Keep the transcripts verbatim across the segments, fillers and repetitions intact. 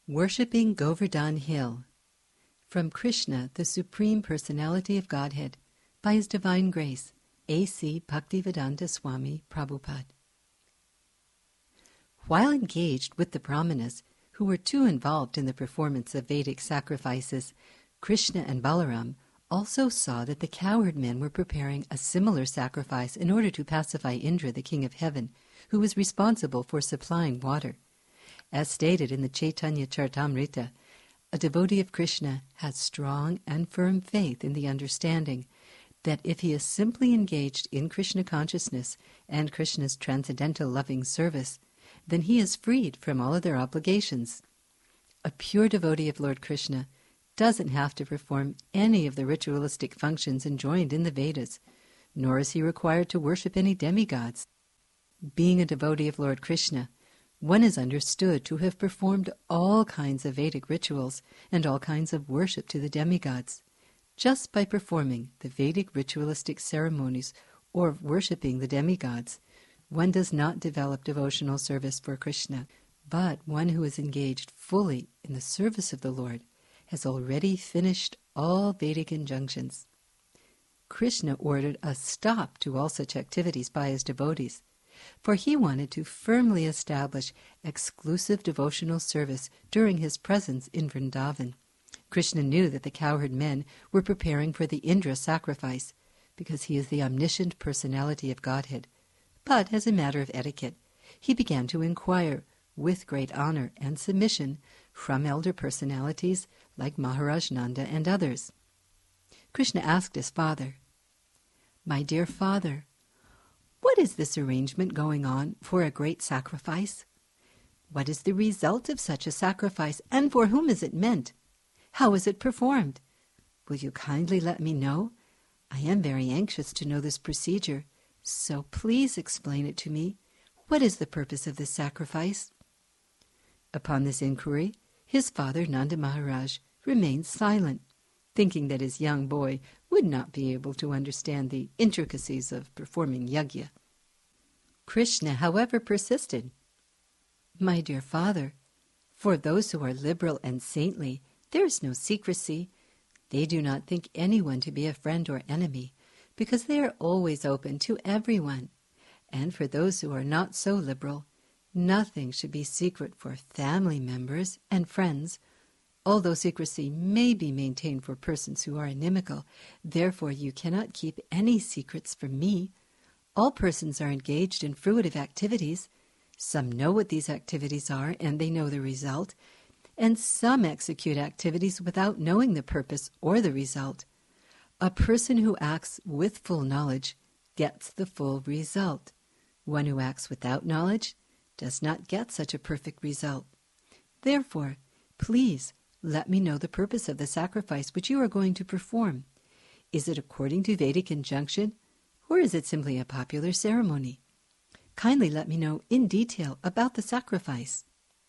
Worshipping Govardhan Hill. From Krishna, the Supreme Personality of Godhead, by His Divine Grace, A C Bhaktivedanta Swami Prabhupada. While engaged with the Brahmanas, who were too involved in the performance of Vedic sacrifices, Krishna and Balaram also saw that the cowherd men were preparing a similar sacrifice in order to pacify Indra, the king of heaven, who was responsible for supplying water. As stated in the Chaitanya Charitamrita, a devotee of Krishna has strong and firm faith in the understanding that if he is simply engaged in Krishna consciousness and Krishna's transcendental loving service, then he is freed from all other obligations. A pure devotee of Lord Krishna doesn't have to perform any of the ritualistic functions enjoined in the Vedas, nor is he required to worship any demigods. Being a devotee of Lord Krishna, one is understood to have performed all kinds of Vedic rituals and all kinds of worship to the demigods. Just by performing the Vedic ritualistic ceremonies or worshipping the demigods, one does not develop devotional service for Krishna, but one who is engaged fully in the service of the Lord has already finished all Vedic injunctions. Krishna ordered a stop to all such activities by his devotees, for he wanted to firmly establish exclusive devotional service during his presence in Vrindavan. Krishna knew that the cowherd men were preparing for the Indra sacrifice, because he is the omniscient personality of Godhead. But, as a matter of etiquette, he began to inquire, with great honor and submission, from elder personalities like Maharaj Nanda and others. Krishna asked his father, "My dear father, what is this arrangement going on for a great sacrifice? What is the result of such a sacrifice, and for whom is it meant? How is it performed? Will you kindly let me know? I am very anxious to know this procedure, so please explain it to me. What is the purpose of this sacrifice?" Upon this inquiry, his father, Nanda Maharaj, remained silent, thinking that his young boy would not be able to understand the intricacies of performing yajna. Krishna, however, persisted. "My dear father, for those who are liberal and saintly, there is no secrecy. They do not think anyone to be a friend or enemy, because they are always open to everyone. And for those who are not so liberal, nothing should be secret for family members and friends, although secrecy may be maintained for persons who are inimical. Therefore you cannot keep any secrets from me. All persons are engaged in fruitive activities. Some know what these activities are, and they know the result, and some execute activities without knowing the purpose or the result. A person who acts with full knowledge gets the full result. One who acts without knowledge does not get such a perfect result. Therefore, please let me know the purpose of the sacrifice which you are going to perform. Is it according to Vedic injunction, or is it simply a popular ceremony? Kindly let me know in detail about the sacrifice."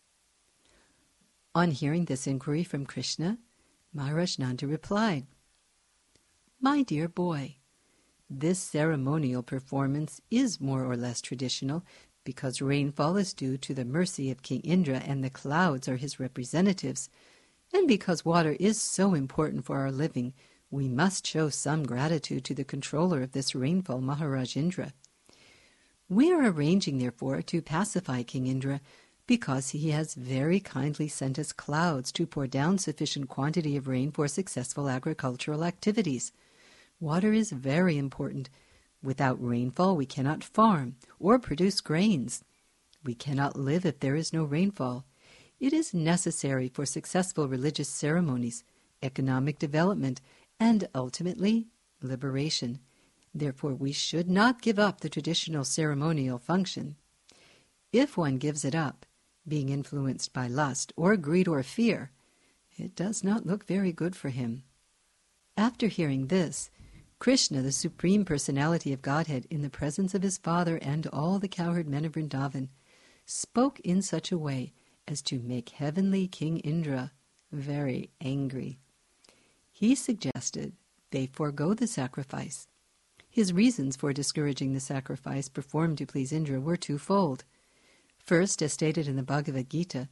On hearing this inquiry from Krishna, Maharaj Nanda replied, "My dear boy, this ceremonial performance is more or less traditional, because rainfall is due to the mercy of King Indra and the clouds are his representatives, and because water is so important for our living, we must show some gratitude to the controller of this rainfall, Maharaj Indra. We are arranging, therefore, to pacify King Indra, because he has very kindly sent us clouds to pour down sufficient quantity of rain for successful agricultural activities. Water is very important. Without rainfall we cannot farm or produce grains. We cannot live if there is no rainfall. It is necessary for successful religious ceremonies, economic development, and ultimately liberation. Therefore we should not give up the traditional ceremonial function. If one gives it up, being influenced by lust or greed or fear, it does not look very good for him." After hearing this, Krishna, the Supreme Personality of Godhead, in the presence of his father and all the cowherd men of Vrindavan, spoke in such a way as to make heavenly King Indra very angry. He suggested they forego the sacrifice. His reasons for discouraging the sacrifice performed to please Indra were twofold. First, as stated in the Bhagavad Gita,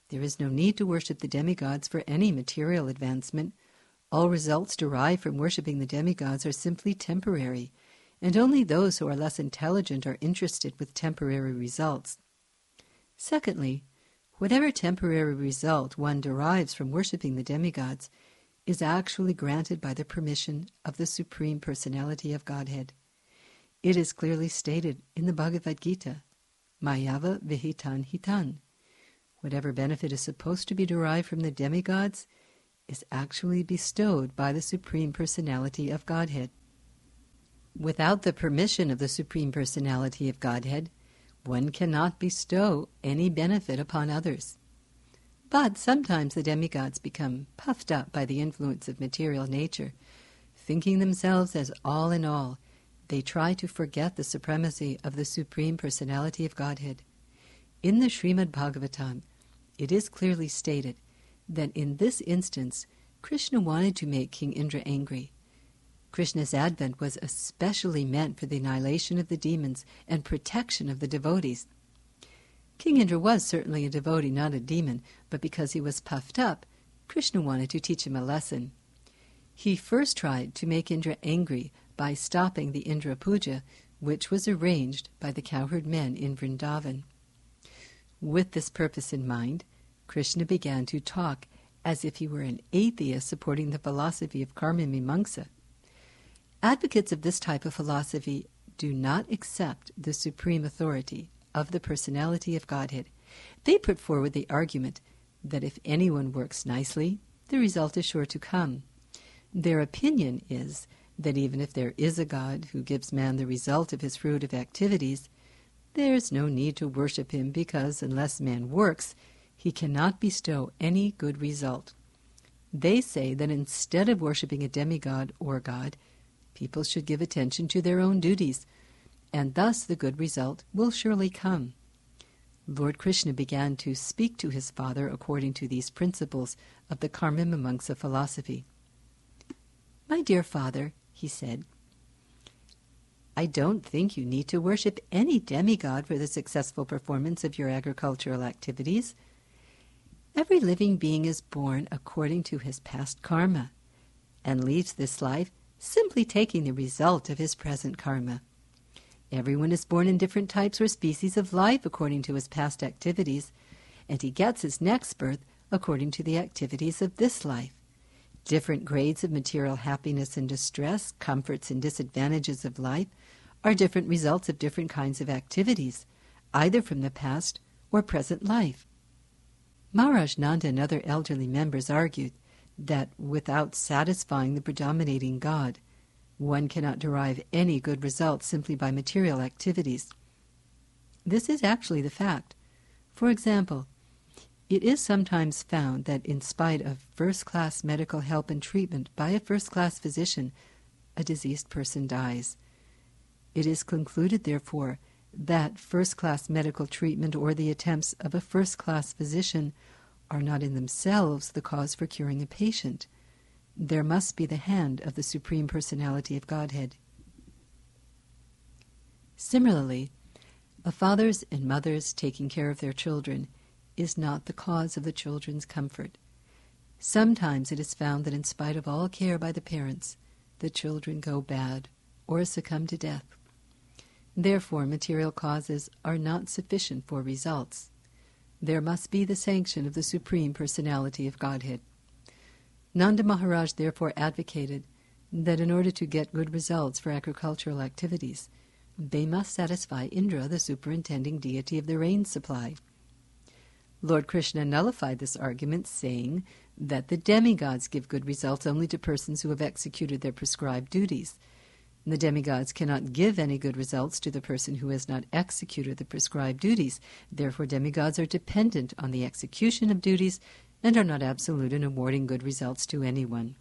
There is no need to worship the demigods for any material advancement. All results derived from worshipping the demigods are simply temporary, and only those who are less intelligent are interested with temporary results. Secondly, whatever temporary result one derives from worshipping the demigods is actually granted by the permission of the Supreme Personality of Godhead. It is clearly stated in the Bhagavad Gita, Mayava Vihitan Hitan. Whatever benefit is supposed to be derived from the demigods is actually bestowed by the Supreme Personality of Godhead. Without the permission of the Supreme Personality of Godhead, one cannot bestow any benefit upon others. But sometimes the demigods become puffed up by the influence of material nature. Thinking themselves as all in all, they try to forget the supremacy of the Supreme Personality of Godhead. In the Srimad Bhagavatam, it is clearly stated that in this instance, Krishna wanted to make King Indra angry. Krishna's advent was especially meant for the annihilation of the demons and protection of the devotees. King Indra was certainly a devotee, not a demon, but because he was puffed up, Krishna wanted to teach him a lesson. He first tried to make Indra angry by stopping the Indra Puja, which was arranged by the cowherd men in Vrindavan. With this purpose in mind, Krishna began to talk as if he were an atheist supporting the philosophy of karma mimamsa. Advocates of this type of philosophy do not accept the supreme authority of the personality of Godhead. They put forward the argument that if anyone works nicely, the result is sure to come. Their opinion is that even if there is a God who gives man the result of his fruitive activities, there is no need to worship him because unless man works, he cannot bestow any good result. They say that instead of worshipping a demigod or God, people should give attention to their own duties, and thus the good result will surely come. Lord Krishna began to speak to his father according to these principles of the karma mimamsa philosophy. "My dear father," he said, "I don't think you need to worship any demigod for the successful performance of your agricultural activities. Every living being is born according to his past karma, and leaves this life simply taking the result of his present karma. Everyone is born in different types or species of life according to his past activities, and he gets his next birth according to the activities of this life. Different grades of material happiness and distress, comforts and disadvantages of life are different results of different kinds of activities, either from the past or present life." Maharaj Nanda and other elderly members argued that without satisfying the predominating God, one cannot derive any good results simply by material activities. This is actually the fact. For example, it is sometimes found that in spite of first-class medical help and treatment by a first-class physician, a diseased person dies. It is concluded, therefore, that first-class medical treatment or the attempts of a first-class physician are not in themselves the cause for curing a patient. There must be the hand of the Supreme Personality of Godhead. Similarly, a father's and mother's taking care of their children is not the cause of the children's comfort. Sometimes it is found that in spite of all care by the parents, the children go bad or succumb to death. Therefore, material causes are not sufficient for results. There must be the sanction of the Supreme Personality of Godhead. Nanda Maharaj therefore advocated that in order to get good results for agricultural activities, they must satisfy Indra, the superintending deity of the rain supply. Lord Krishna nullified this argument, saying that the demigods give good results only to persons who have executed their prescribed duties. The demigods cannot give any good results to the person who has not executed the prescribed duties. Therefore, demigods are dependent on the execution of duties and are not absolute in awarding good results to anyone.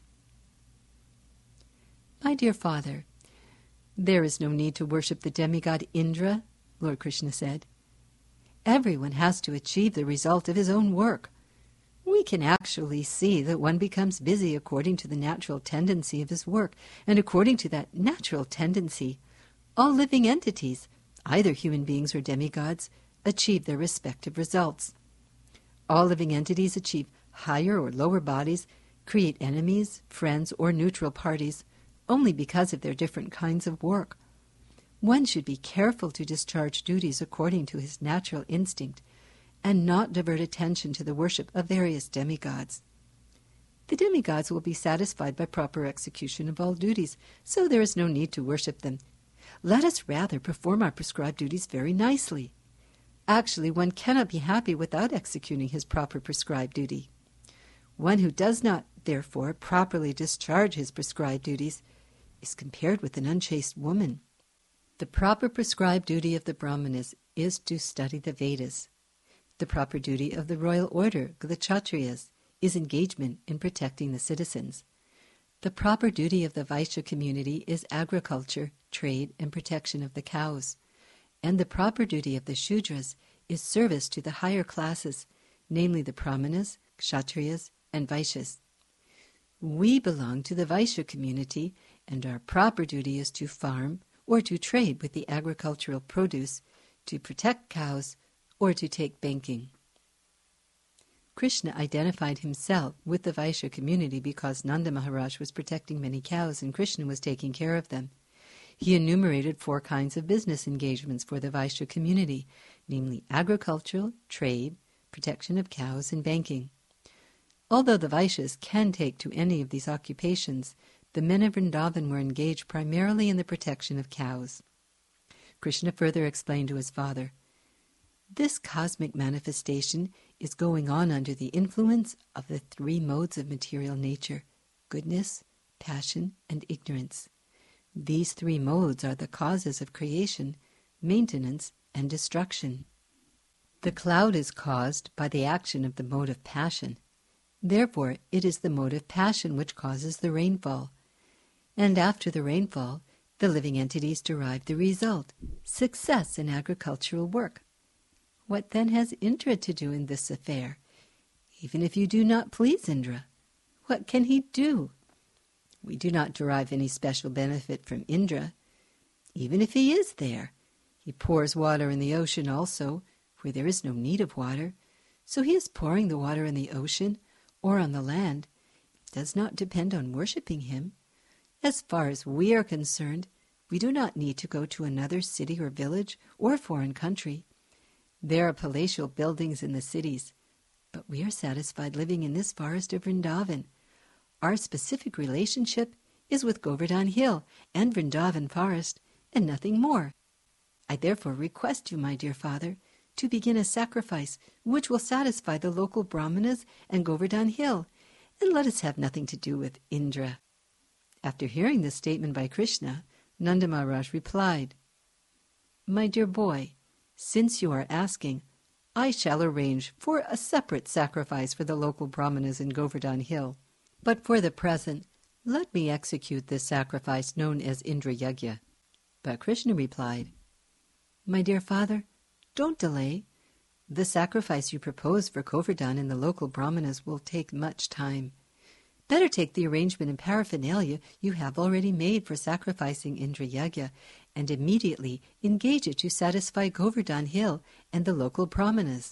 "My dear father, there is no need to worship the demigod Indra," Lord Krishna said. "Everyone has to achieve the result of his own work. We can actually see that one becomes busy according to the natural tendency of his work, and according to that natural tendency, all living entities, either human beings or demigods, achieve their respective results. All living entities achieve higher or lower bodies, create enemies, friends, or neutral parties, only because of their different kinds of work. One should be careful to discharge duties according to his natural instinct, and not divert attention to the worship of various demigods. The demigods will be satisfied by proper execution of all duties, so there is no need to worship them. Let us rather perform our prescribed duties very nicely. Actually, one cannot be happy without executing his proper prescribed duty. One who does not, therefore, properly discharge his prescribed duties is compared with an unchaste woman. The proper prescribed duty of the Brahmanas is to study the Vedas. The proper duty of the royal order, the Kshatriyas, is engagement in protecting the citizens. The proper duty of the Vaishya community is agriculture, trade, and protection of the cows. And the proper duty of the Shudras is service to the higher classes, namely the Brahmanas, Kshatriyas, and Vaishyas. We belong to the Vaishya community, and our proper duty is to farm or to trade with the agricultural produce, to protect cows, or to take banking. Krishna identified himself with the Vaishya community because Nanda Maharaj was protecting many cows and Krishna was taking care of them. He enumerated four kinds of business engagements for the Vaishya community, namely agricultural, trade, protection of cows, and banking. Although the Vaishyas can take to any of these occupations, the men of Vrindavan were engaged primarily in the protection of cows. Krishna further explained to his father, "This cosmic manifestation is going on under the influence of the three modes of material nature, goodness, passion, and ignorance. These three modes are the causes of creation, maintenance, and destruction. The cloud is caused by the action of the mode of passion. Therefore, it is the mode of passion which causes the rainfall. And after the rainfall, the living entities derive the result, success in agricultural work. What then has Indra to do in this affair? Even if you do not please Indra, what can he do? We do not derive any special benefit from Indra. Even if he is there, he pours water in the ocean also, where there is no need of water. So he is pouring the water in the ocean or on the land. It does not depend on worshipping him. As far as we are concerned, we do not need to go to another city or village or foreign country. There are palatial buildings in the cities, but we are satisfied living in this forest of Vrindavan. Our specific relationship is with Govardhan Hill and Vrindavan forest, and nothing more. I therefore request you, my dear father, to begin a sacrifice which will satisfy the local Brahmanas and Govardhan Hill, and let us have nothing to do with Indra." After hearing this statement by Krishna, Nanda Maharaj replied, "My dear boy, since you are asking, I shall arrange for a separate sacrifice for the local Brahmanas in Govardhan Hill. But for the present, let me execute this sacrifice known as Indra Yagya." But Krishna replied, "My dear father, don't delay. The sacrifice you propose for Govardhan and the local Brahmanas will take much time. Better take the arrangement and paraphernalia you have already made for sacrificing Indra Yagya and immediately engage it to satisfy Govardhan Hill and the local Brahmanas."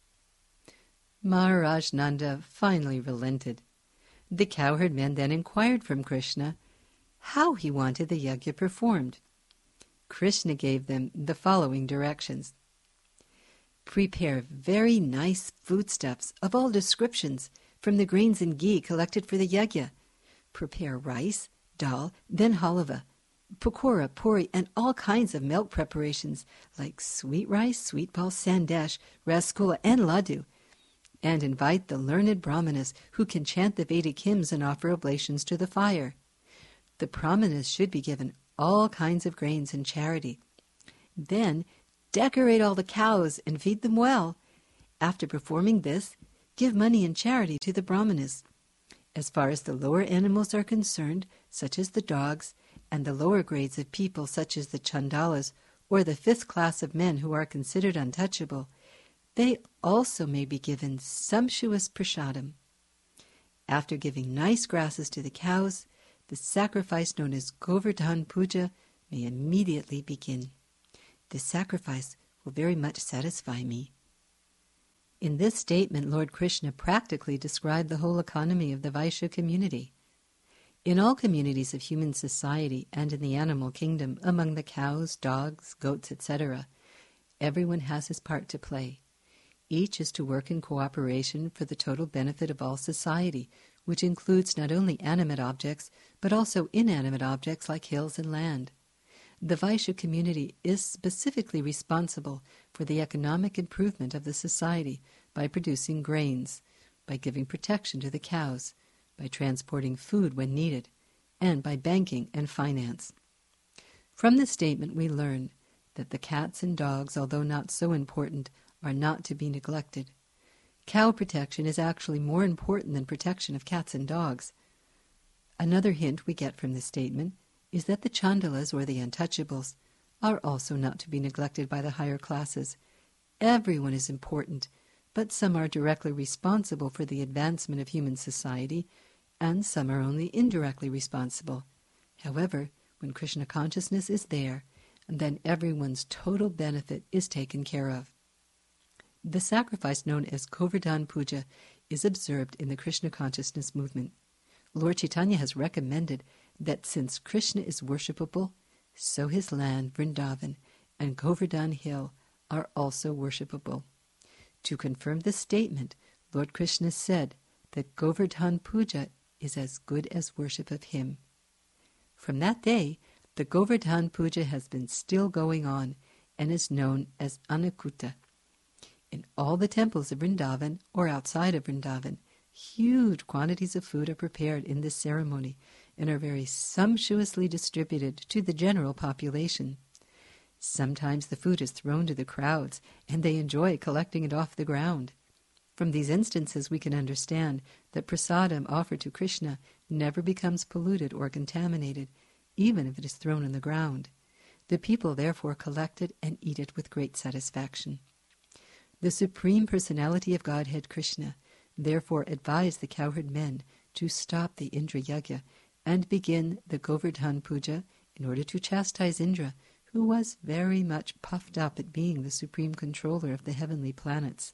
Maharaj Nanda finally relented. The cowherd men then inquired from Krishna how he wanted the yagya performed. Krishna gave them the following directions. "Prepare very nice foodstuffs of all descriptions from the grains and ghee collected for the yagya. Prepare rice, dal, then halava, pakora, puri, and all kinds of milk preparations like sweet rice, sweet ball, sandesh, rasgulla, and laddu. And invite the learned Brahmanas who can chant the Vedic hymns and offer oblations to the fire. The Brahmanas should be given all kinds of grains in charity. Then decorate all the cows and feed them well. After performing this, give money in charity to the Brahmanas. As far as the lower animals are concerned, such as the dogs, and the lower grades of people such as the Chandalas, or the fifth class of men who are considered untouchable, they also may be given sumptuous prasadam. After giving nice grasses to the cows, the sacrifice known as Govardhan Puja may immediately begin. This sacrifice will very much satisfy me." In this statement, Lord Krishna practically described the whole economy of the Vaishya community. In all communities of human society and in the animal kingdom, among the cows, dogs, goats, et cetera, everyone has his part to play. Each is to work in cooperation for the total benefit of all society, which includes not only animate objects, but also inanimate objects like hills and land. The Vaishya community is specifically responsible for the economic improvement of the society by producing grains, by giving protection to the cows, by transporting food when needed, and by banking and finance. From this statement we learn that the cats and dogs, although not so important, are not to be neglected. Cow protection is actually more important than protection of cats and dogs. Another hint we get from this statement is that the Chandalas, or the untouchables, are also not to be neglected by the higher classes. Everyone is important, but some are directly responsible for the advancement of human society, and some are only indirectly responsible. However, when Krishna consciousness is there, then everyone's total benefit is taken care of. The sacrifice known as Govardhan Puja is observed in the Krishna consciousness movement. Lord Chaitanya has recommended that since Krishna is worshipable, so his land, Vrindavan, and Govardhan Hill are also worshipable. To confirm this statement, Lord Krishna said that Govardhan Puja is as good as worship of him. From that day, the Govardhan Puja has been still going on and is known as Annakuta. In all the temples of Vrindavan or outside of Vrindavan, huge quantities of food are prepared in this ceremony and are very sumptuously distributed to the general population. Sometimes the food is thrown to the crowds, and they enjoy collecting it off the ground. From these instances we can understand that prasadam offered to Krishna never becomes polluted or contaminated, even if it is thrown on the ground. The people therefore collect it and eat it with great satisfaction. The Supreme Personality of Godhead, Krishna, therefore advised the cowherd men to stop the Indra Yagya and begin the Govardhan Puja in order to chastise Indra, who was very much puffed up at being the supreme controller of the heavenly planets.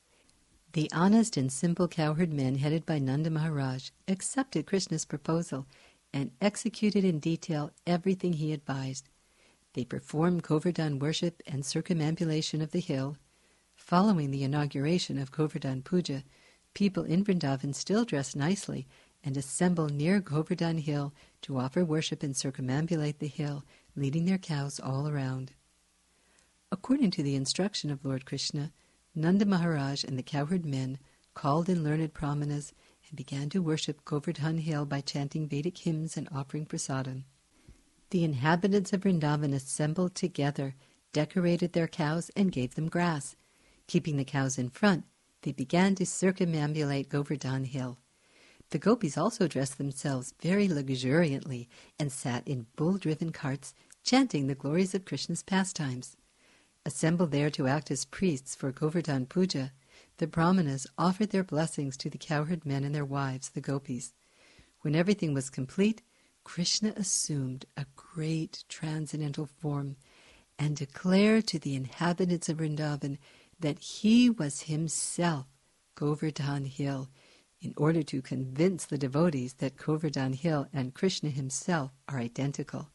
The honest and simple cowherd men headed by Nanda Maharaj accepted Krishna's proposal and executed in detail everything he advised. They performed Govardhan worship and circumambulation of the hill. Following the inauguration of Govardhan Puja, people in Vrindavan still dress nicely and assemble near Govardhan Hill to offer worship and circumambulate the hill, leading their cows all around. According to the instruction of Lord Krishna, Nanda Maharaj and the cowherd men called in learned brahmanas and began to worship Govardhan Hill by chanting Vedic hymns and offering prasadam. The inhabitants of Vrindavan assembled together, decorated their cows, and gave them grass. Keeping the cows in front, they began to circumambulate Govardhan Hill. The gopis also dressed themselves very luxuriantly and sat in bull-driven carts, chanting the glories of Krishna's pastimes. Assembled there to act as priests for Govardhan Puja, the brahmanas offered their blessings to the cowherd men and their wives, the gopis. When everything was complete, Krishna assumed a great transcendental form and declared to the inhabitants of Vrindavan that he was himself Govardhan Hill, in order to convince the devotees that Govardhan Hill and Krishna himself are identical.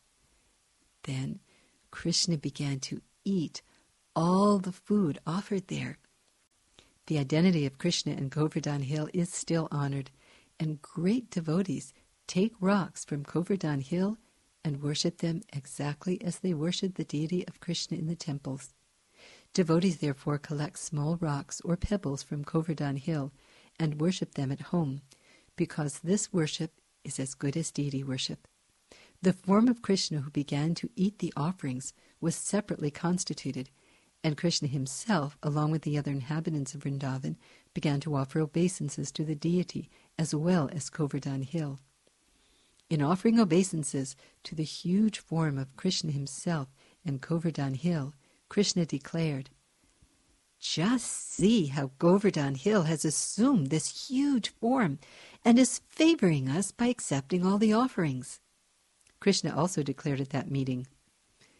Then Krishna began to eat all the food offered there. The identity of Krishna and Govardhan Hill is still honored, and great devotees take rocks from Govardhan Hill and worship them exactly as they worship the deity of Krishna in the temples. Devotees therefore collect small rocks or pebbles from Govardhan Hill and worship them at home, because this worship is as good as deity worship. The form of Krishna who began to eat the offerings was separately constituted, and Krishna himself, along with the other inhabitants of Vrindavan, began to offer obeisances to the deity as well as Govardhan Hill. In offering obeisances to the huge form of Krishna himself and Govardhan Hill, Krishna declared, "Just see how Govardhan Hill has assumed this huge form and is favoring us by accepting all the offerings." Krishna also declared at that meeting,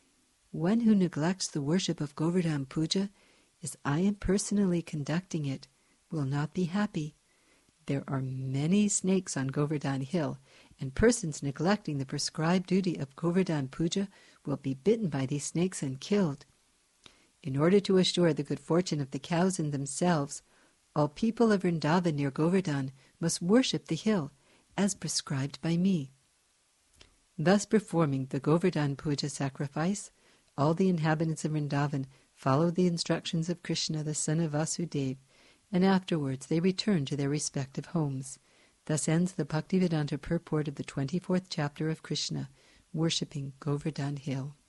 "One who neglects the worship of Govardhan Puja, as I am personally conducting it, will not be happy. There are many snakes on Govardhan Hill, and persons neglecting the prescribed duty of Govardhan Puja will be bitten by these snakes and killed. In order to assure the good fortune of the cows and themselves, all people of Vrindavan near Govardhan must worship the hill, as prescribed by me." Thus performing the Govardhan Puja sacrifice, all the inhabitants of Vrindavan followed the instructions of Krishna, the son of Vasudeva, and afterwards they returned to their respective homes. Thus ends the Bhaktivedanta purport of the twenty-fourth chapter of Krishna, worshipping Govardhan Hill.